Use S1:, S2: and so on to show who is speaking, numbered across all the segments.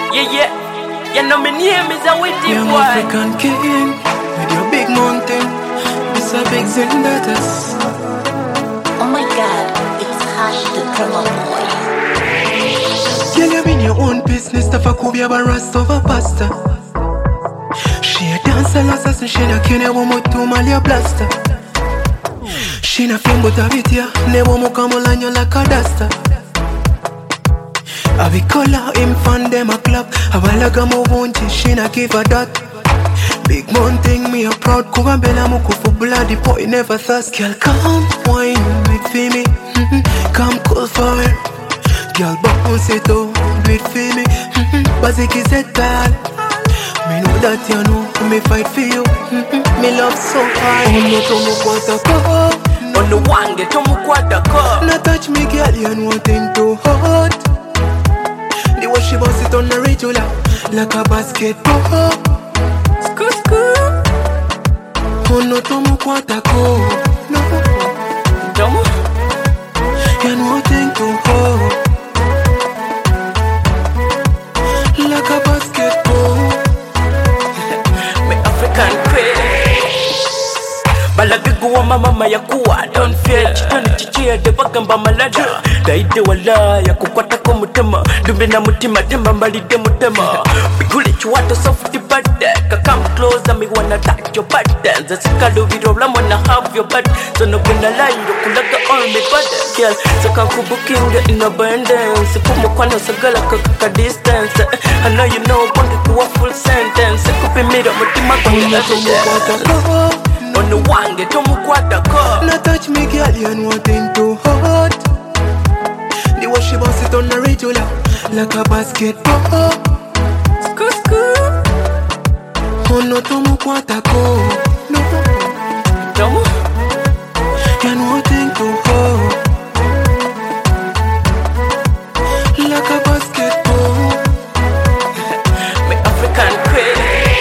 S1: Yeah. You know me name is a witty
S2: I'm
S1: boy.
S2: African king with your big mountain. It's a big Zendatas.
S3: Oh my god, it's Hash the drummer boy.
S2: Girl, you in your own business. Tafa kubia barast over pasta. She a dancer, assassin. She na kene womo tu malia blaster. She na fimbo tabitia. Ne womo kamolanya la kadasta. I be color him fan them a clap. I balaga mo won't she na give a that. Big mountain me a proud Kugambela muku for bloody boy never thirst. Girl come wine with me. Come cool for her. Girl bounce it oh do it for me. Basic is a tal. Me know that you know me fight for you. Me love so hard. Oh no tomu kwata ko.
S1: On the one get tomu kwata ko.
S2: Na touch me girl you know thing too hot. The way she bounce it on the regular like a basketball. Oh no tomu kwata ko. No
S1: Tomu.
S2: You know thing too hot like a basketball.
S1: Me African queen. Balagigu wa mama ya kuwa don't fear. Chitoni chichia de bagamba malada. Daide wala ya kukwata ko mutema. Dumbe na mutima temba mbali de mutema. Bigule chuwata soft bada. Come close and me wanna touch your buttons. Zika do video I wanna have your butt. So no gonna lie you kulaga all me buttons. Girl, saka kubukinga in abundance. Kumu kwana sagala kaka distance. I know you know bonge kuwa full sentence. Kupi mira mutima kwa
S2: Oh
S1: on the one get tomu kwata ko.
S2: na touch me girl you know thing too hot. The way she bounce it on the regular like a basketball. Oh no tomu kwata ko. No
S1: Tomu.
S2: you know thing too hot like a basketball.
S1: Me African queen.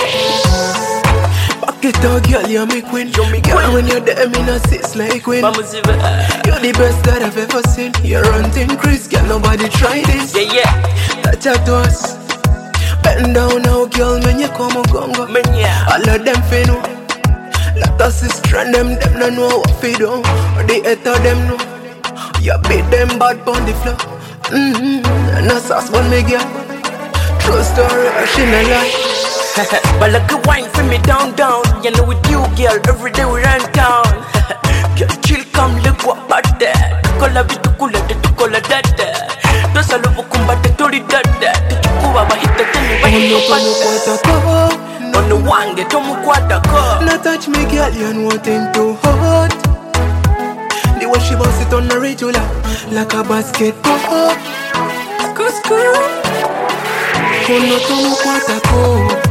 S2: Back it up girl you me queen. Girl when you're there me not sits like queen.
S1: Vamos ziva.
S2: You're the best that I've ever seen. You're running Chris, girl, nobody try this.
S1: Yeah.
S2: Touch up to us. Bend down now, girl, when you come on gongo.
S1: Menya.
S2: All of them feel no. Let us is trend them no know what fi do. The hate of them know. You beat them bad on the floor. And that's us one me girl. True story, she no lie.
S1: But like a wine for me down. You know with you girl, every day we run town. Girl chill come look what about that. Tukola vitu kula de tukola dada. Dosa lobo kumbate tori dada. Tuchukua mahita teni
S2: Oh no, kwata ko.
S1: on the one get tomu kwata ko.
S2: Na touch me girl, you know thing too hot. The way she bounce it on the regular like a basketball. Oh no tomu kwata ko.